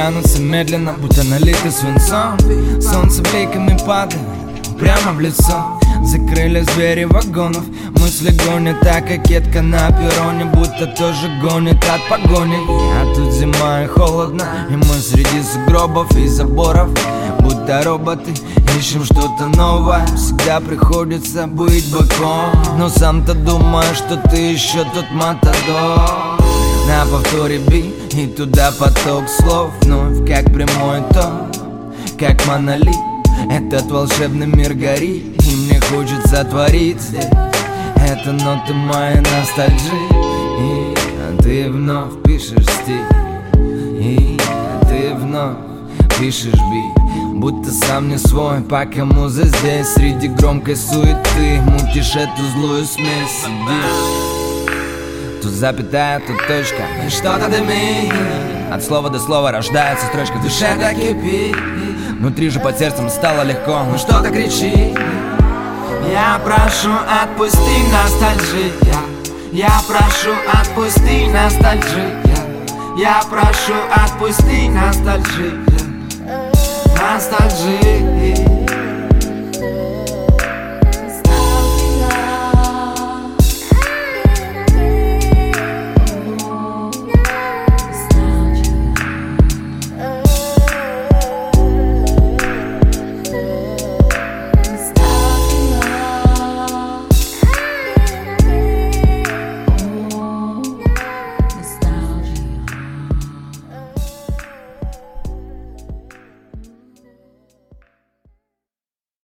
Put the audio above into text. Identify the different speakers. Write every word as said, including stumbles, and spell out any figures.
Speaker 1: тянутся медленно, будто налиты свинцом. Солнце бликами падает прямо в лицо. Закрылись двери вагонов, мысли гонят, а кокетка на перроне будто тоже гонит от погони. А тут зима и холодно, и мы среди сугробов и заборов, будто роботы, ищем что-то новое. Всегда приходится быть боком, но сам-то думаешь, что ты еще тот матадор. На повторе бит и туда поток слов, вновь как прямой ток, как монолит. Этот волшебный мир горит, и мне хочется творить здесь. Это ноты моей ностальгии, и ты вновь пишешь стих, и ты вновь пишешь бит, будто сам не свой, пока муза здесь. Среди громкой суеты мутишь эту злую смесь. Сидишь, тут запятая, тут точка, и что-то дымит. От слова до слова рождается строчка, в душе так кипит. Внутри же под сердцем стало легко, ну что-то кричит. Я прошу, отпусти ностальгия. Я прошу, отпусти ностальгия. Я прошу, отпусти ностальгия.